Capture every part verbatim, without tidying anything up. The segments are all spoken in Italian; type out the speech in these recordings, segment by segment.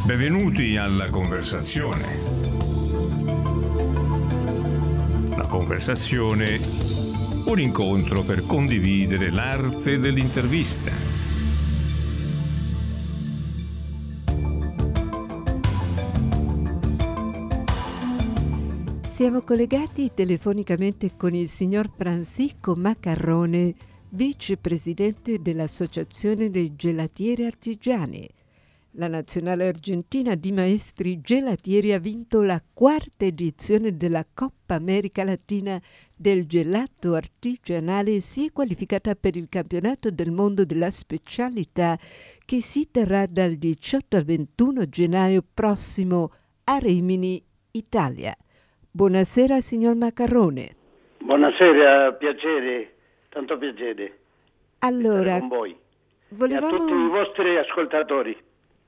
Benvenuti alla conversazione. La conversazione, un incontro per condividere l'arte dell'intervista. Siamo collegati telefonicamente con il signor Francisco Macarrone, vicepresidente dell'Associazione dei Gelatieri Artigiani. La nazionale argentina di maestri gelatieri ha vinto la quarta edizione della Coppa America Latina del gelato artigianale e si è qualificata per il campionato del mondo della specialità che si terrà dal diciotto al ventuno gennaio prossimo a Rimini, Italia. Buonasera signor Macarrone. Buonasera, piacere, tanto piacere. Allora, con voi volevamo... e a tutti i vostri ascoltatori.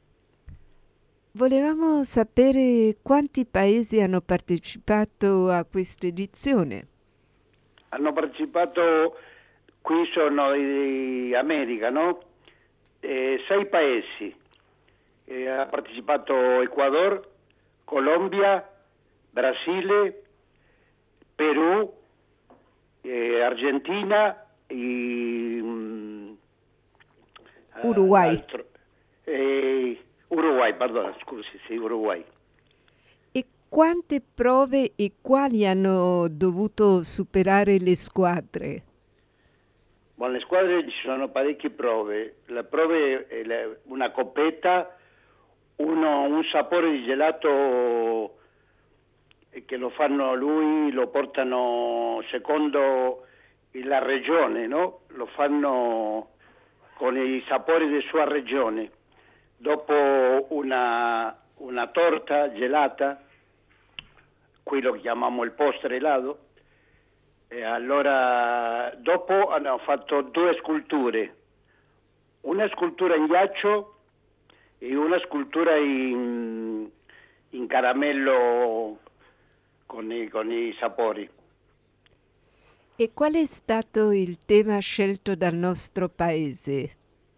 Volevamo sapere quanti paesi hanno partecipato a questa edizione. Hanno partecipato, qui sono di America, no? Eh, sei paesi. Eh, ha partecipato Ecuador, Colombia, Brasile, Perù, eh, Argentina e um, Uruguay. Altro, eh, Uruguay, perdono, scusi, sì, Uruguay. E quante prove e quali hanno dovuto superare le squadre? Con le squadre ci sono parecchie prove. La prove è la, una coppetta, uno, un sapore di gelato che lo fanno lui, lo portano secondo la regione, no? Lo fanno con i sapori della sua regione. Dopo una, una torta gelata, qui lo chiamiamo il postreelato, e allora dopo hanno fatto due sculture, una scultura in ghiaccio e una scultura in, in caramello con i, con i sapori. E qual è stato il tema scelto dal nostro paese?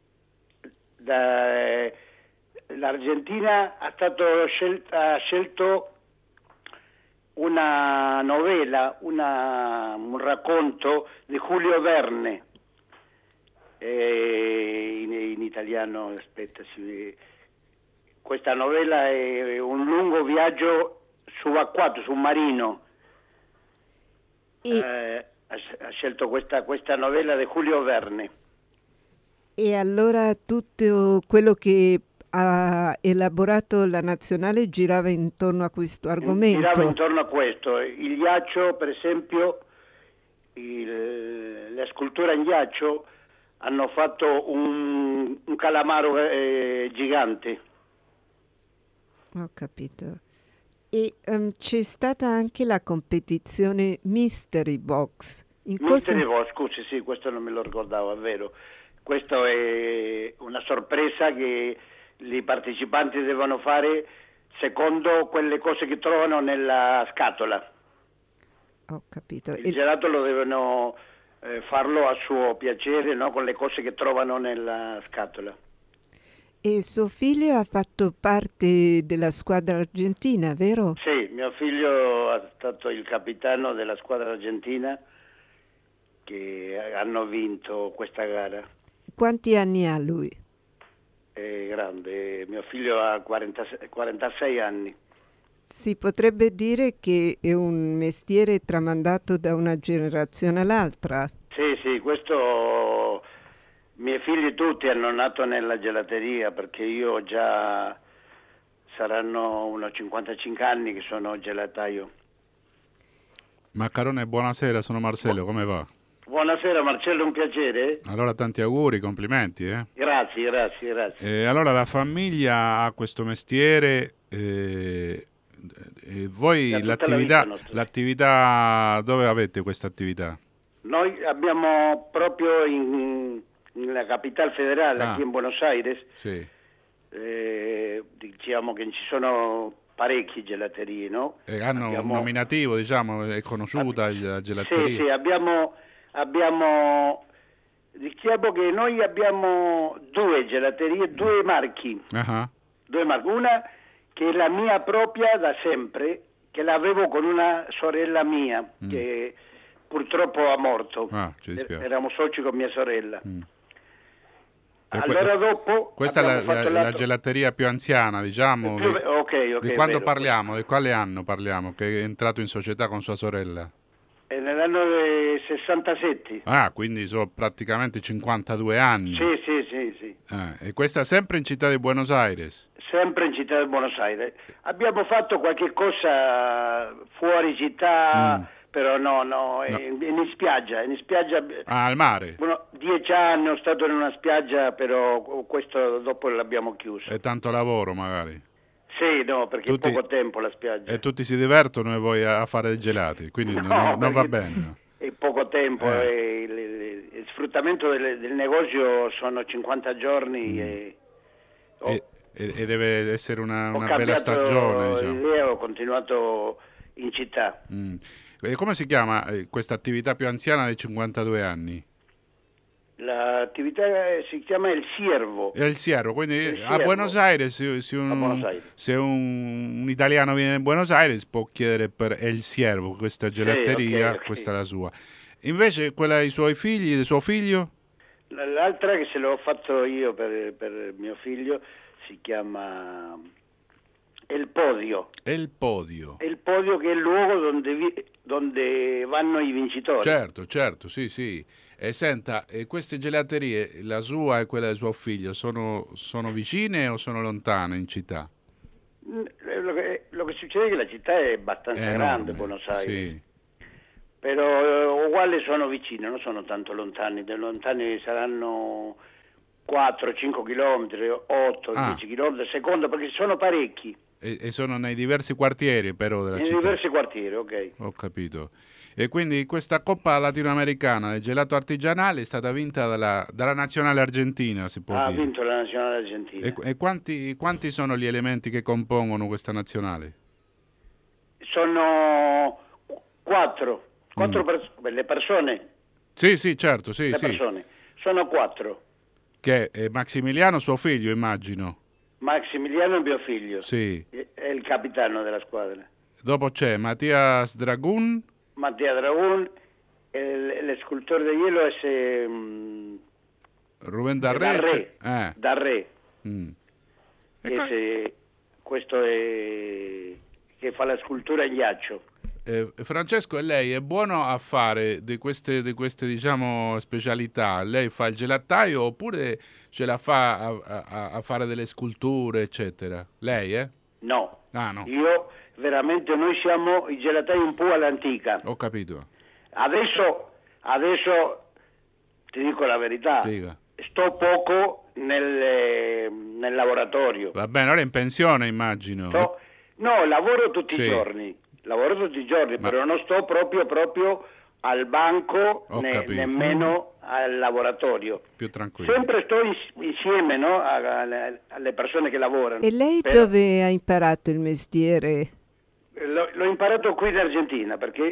Da, L'Argentina ha, stato scelta, ha scelto una novella, una, un racconto di Julio Verne, eh, in, in italiano, aspetta, si, questa novella è un lungo viaggio subacquato, submarino. E... Eh, ha, ha scelto questa, questa novella di Julio Verne. E allora tutto quello che ha elaborato la nazionale girava intorno a questo argomento? Girava intorno a questo. Il ghiaccio, per esempio, il, la scultura in ghiaccio, hanno fatto un, un calamaro eh, gigante. Ho capito. E um, c'è stata anche la competizione Mystery Box. In Mystery cosa... Box, scusi, sì, questo non me lo ricordavo, è vero. Questa è una sorpresa che i partecipanti devono fare secondo quelle cose che trovano nella scatola. Ho capito. Il gelato lo devono eh, farlo a suo piacere, no? Con le cose che trovano nella scatola. E suo figlio ha fatto parte della squadra argentina, vero? Sì, mio figlio è stato il capitano della squadra argentina che hanno vinto questa gara. Quanti anni ha lui? È grande, mio figlio ha quarantasei, quarantasei anni. Si potrebbe dire che è un mestiere tramandato da una generazione all'altra. Sì, sì, questo miei figli tutti hanno nato nella gelateria, perché io già saranno unos cinquantacinque anni che sono gelataio. Macarrone, buonasera, sono Marcello, come va? Buonasera Marcello, un piacere. Allora tanti auguri, complimenti. Eh? Grazie, grazie, grazie. Eh, allora la famiglia ha questo mestiere, eh, e voi l'attività, la l'attività, dove avete questa attività? Noi abbiamo proprio in, nella capitale federale, ah. qui in Buenos Aires, sì. eh, diciamo che ci sono parecchie gelaterie, no? E hanno abbiamo... un nominativo, diciamo, è conosciuta Ab... la gelateria? Sì, sì, abbiamo... abbiamo diciamo che noi abbiamo due gelaterie, due marchi. Uh-huh. due marche. Una che è la mia propria da sempre, che l'avevo con una sorella mia, mm. che purtroppo ha morto. Ah, ci dispiace. Eravamo soci con mia sorella. Mm. Allora que- dopo questa è la, la, la gelateria più anziana, diciamo. Più, di, okay, okay, di quando vero. parliamo? Di quale anno parliamo? Che è entrato in società con sua sorella? È nell'anno del sessantasette. Ah, quindi sono praticamente cinquantadue anni. Sì, sì, sì, sì. Ah, e questa sempre in città di Buenos Aires? Sempre in città di Buenos Aires. Abbiamo fatto qualche cosa fuori città, mm. però no, no, no. In, in spiaggia, in spiaggia. Ah, al mare? Bueno, dieci anni ho stato in una spiaggia, però questo dopo l'abbiamo chiuso. E tanto lavoro magari? Sì, no, perché tutti, è poco tempo la spiaggia. E tutti si divertono e voi a fare i gelati, quindi no, non, non va bene. No? È poco tempo, eh. e il, il, il sfruttamento del, del negozio sono cinquanta giorni mm. e, oh, e, e deve essere una, una bella stagione. Diciamo. Io ho continuato in città. Mm. E come si chiama questa attività più anziana dei cinquantadue anni? L'attività si chiama Il Ciervo. È il Ciervo, quindi il a Buenos Aires, se, se, un, Buenos Aires. se un, un italiano viene in Buenos Aires può chiedere per Il Ciervo, questa gelateria, sì, okay, okay. Questa è la sua. Invece quella dei suoi figli, del suo figlio? L'altra che se l'ho fatto io per, per mio figlio si chiama El Podio. El Podio. El Podio, che è il luogo dove, vi, dove vanno i vincitori. Certo, certo, sì, sì. E senta, e queste gelaterie, la sua e quella del suo figlio, sono, sono vicine o sono lontane in città? Lo che, lo che succede è che la città è abbastanza è grande, Buenos Aires. Sì. Però eh, uguali sono vicine, non sono tanto lontani. Dei lontani saranno quattro cinque chilometri, otto ah. dieci chilometri, secondo, perché sono parecchi. E, e sono nei diversi quartieri però della nei città? Nei diversi quartieri, ok. Ho capito. E quindi questa Coppa latinoamericana del gelato artigianale è stata vinta dalla, dalla nazionale argentina, si può ha dire. Ha vinto la nazionale argentina. E, e quanti, quanti sono gli elementi che compongono questa nazionale? Sono quattro. Quattro mm. pers- le persone? Sì, sì, certo, sì, le sì. persone. Sono quattro. Che è Maximiliano, suo figlio, immagino. Maximiliano è mio figlio. Sì. È il capitano della squadra. Dopo c'è Mattias Dragun. Mattia Dragun, el, el scultore di hielo è se, um, Rubén Darré. Darré. Eh. Darré. Mm. Se, questo è che fa la scultura in ghiaccio. Eh, Francesco, e lei è buono a fare di queste, di queste diciamo specialità? Lei fa il gelataio oppure ce la fa a, a, a fare delle sculture eccetera? Lei eh? No. Ah, no. Io veramente, noi siamo i gelatai un po' all'antica. Ho capito. Adesso, adesso ti dico la verità, Dica. Sto poco nel, nel laboratorio. Va bene, ora è in pensione immagino. Sto, no, lavoro tutti sì. i giorni, lavoro tutti i giorni, Ma... però non sto proprio proprio al banco ne, nemmeno al laboratorio. Più tranquillo. Sempre sto insieme, no, alle, alle persone che lavorano. E lei però, dove ha imparato il mestiere? L'ho, l'ho imparato qui in Argentina, perché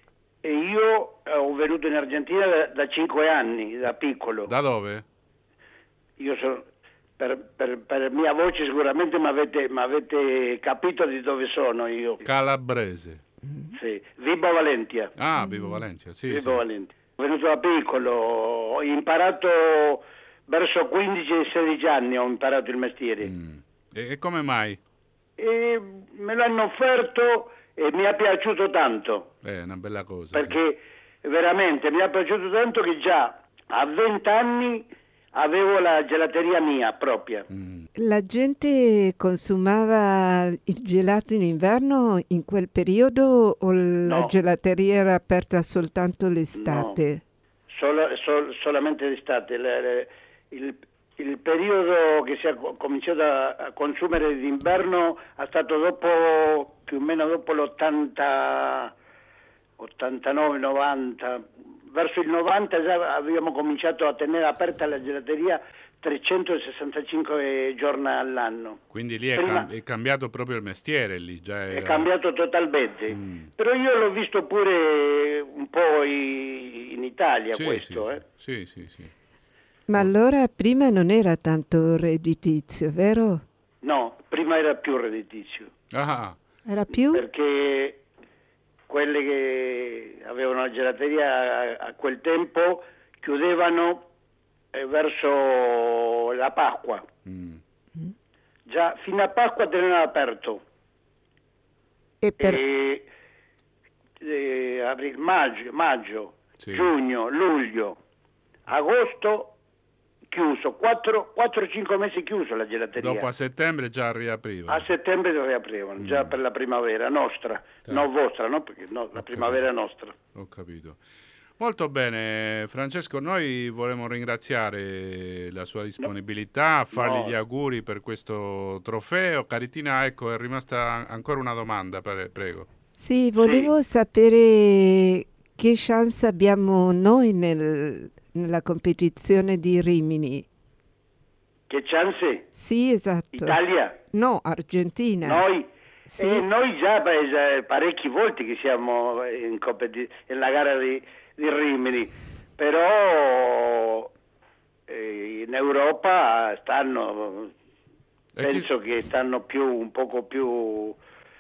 io ho venuto in Argentina da, da cinque anni, da piccolo. Da dove? Io sono, per, per, per mia voce sicuramente mi avete, avete capito di dove sono io. Calabrese. Sì, Vibo Valentia. Ah, Vibo Valentia, sì. Vibo sì. Valentia. Ho venuto da piccolo, ho imparato verso quindici sedici anni, ho imparato il mestiere. Mm. E, e come mai? E me l'hanno offerto e mi è piaciuto tanto. È una bella cosa. Perché sì. veramente mi è piaciuto tanto che già a venti anni avevo la gelateria mia propria. Mm. La gente consumava il gelato in inverno in quel periodo o la no. gelateria era aperta soltanto l'estate? No, Solo, sol, solamente l'estate. Le, le, il, il periodo che si è cominciato a consumere d'inverno è stato dopo, più o meno dopo l'ottanta, ottantanove novanta. Verso il novanta già abbiamo cominciato a tenere aperta la gelateria trecentosessantacinque giorni all'anno. Quindi lì è, Prima, cam- è cambiato proprio il mestiere lì, già era... È cambiato totalmente. Mm. Però io l'ho visto pure un po' in Italia, sì, questo. Sì, eh. sì, sì, sì. Ma allora prima non era tanto redditizio, vero? No, prima era più redditizio. Ah. Era più? Perché quelle che avevano la gelateria a, a quel tempo chiudevano eh, verso la Pasqua. Mm. Già fino a Pasqua tenevano aperto. E per... E, e, aprile, maggio, maggio Sì. giugno, luglio, agosto chiuso, quattro cinque mesi chiuso la gelateria. Dopo a settembre già riapriva. A settembre lo riaprivano, Mm. già per la primavera nostra, Sì. non vostra, no? Perché no, la Ho primavera è capito. nostra. Ho capito. Molto bene, Francesco, noi vorremmo ringraziare la sua disponibilità, fargli No. gli auguri per questo trofeo. Caritina, ecco, è rimasta ancora una domanda, pre- prego. Sì, volevo sapere che chance abbiamo noi nel- nella competizione di Rimini. Che chance? Sì, esatto. Italia? No, Argentina. Noi? Sì. Eh, noi già, beh, già parecchi volti che siamo in competi- nella gara di, di Rimini, però eh, in Europa stanno, E chi- penso che stanno più, un poco più,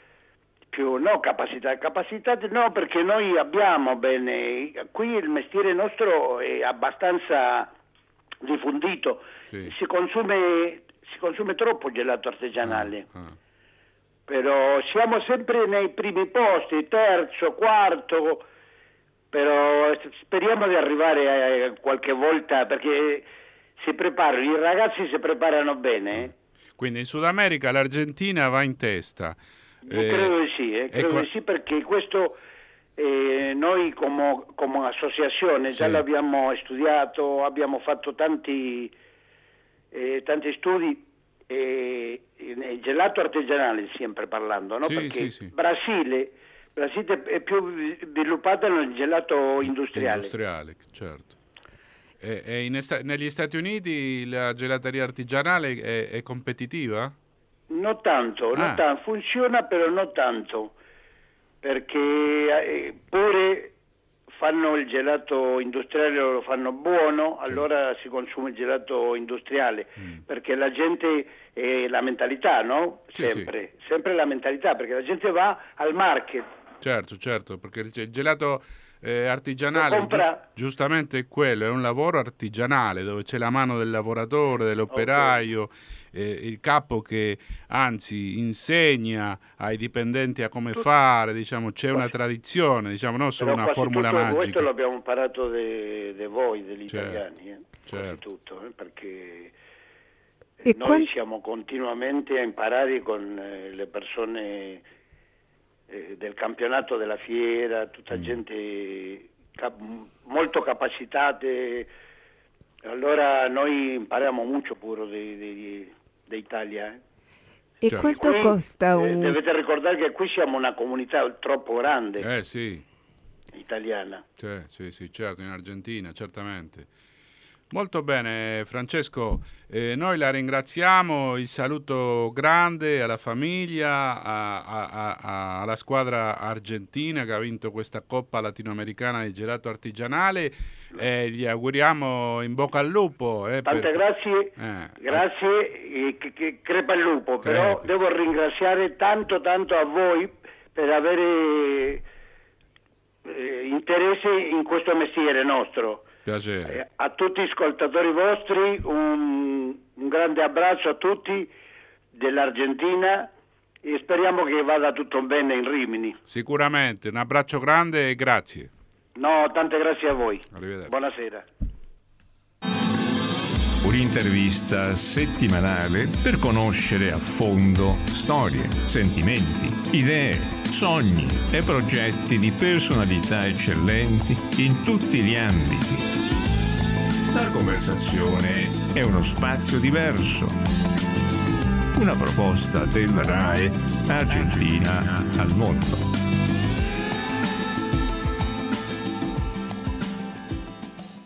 più no capacità, capacità no, perché noi abbiamo bene, qui il mestiere nostro è abbastanza diffondito, Sì. si consume, si consume troppo gelato artigianale. Ah, ah. Però siamo sempre nei primi posti, terzo, quarto, però speriamo di arrivare a qualche volta, perché si preparano, i ragazzi si preparano bene. eh. Quindi in Sud America l'Argentina va in testa. Io Eh, credo di sì, eh, e credo qua- di sì, perché questo eh, noi come, come associazione già Sì. l'abbiamo studiato, abbiamo fatto tanti, eh, tanti studi. E il gelato artigianale sempre parlando, no? Sì, Perché sì, sì. Brasile, Brasile è più sviluppata nel gelato industriale. Industriale, certo. E, e in esta- negli Stati Uniti la gelateria artigianale è, è competitiva? Non tanto, non Ah. tanto, funziona però non tanto, perché eh, pure fanno il gelato industriale, lo fanno buono, Sì. allora si consuma il gelato industriale, Mm. perché la gente, è la mentalità, no? Sì, Sempre, sempre la mentalità, perché la gente va al market. Certo, certo, perché il ge- gelato eh, artigianale Lo compra- gius- giustamente è quello, è un lavoro artigianale dove c'è la mano del lavoratore, dell'operaio, eh, il capo che anzi insegna ai dipendenti a come fare, diciamo, c'è una tradizione, diciamo, non solo Però una quasi formula tutto magica. questo l'abbiamo imparato di voi, degli Certo, italiani, eh? Quasi certo. tutto, eh? Perché E noi quan- siamo continuamente a imparare con eh, le persone eh, del campionato della fiera, tutta Mm. gente cap- molto capacitate, allora noi impariamo molto pure di, di, di Italia. Eh? E Certo. quanto Qui, costa eh, un... dovete ricordare che qui siamo una comunità troppo grande, Eh sì, italiana. cioè, sì, sì, certo, in Argentina, certamente. Molto bene, Francesco, eh, noi la ringraziamo, il saluto grande alla famiglia, a- a- a- alla squadra argentina che ha vinto questa Coppa Latinoamericana di Gelato Artigianale e gli auguriamo in bocca al lupo. eh, Tante per- grazie, Eh, grazie, e che, che crepa il lupo, però Crepi. devo ringraziare tanto tanto a voi per avere eh, interesse in questo mestiere nostro. Piacere. Eh, a tutti gli ascoltatori vostri un, un grande abbraccio a tutti dell'Argentina e speriamo che vada tutto bene in Rimini. Sicuramente, un abbraccio grande e grazie. No, tante grazie a voi. Arrivederci. Buonasera. Un'intervista settimanale per conoscere a fondo storie, sentimenti, idee, sogni e progetti di personalità eccellenti in tutti gli ambiti. La conversazione è uno spazio diverso. Una proposta della RAI Argentina al mondo.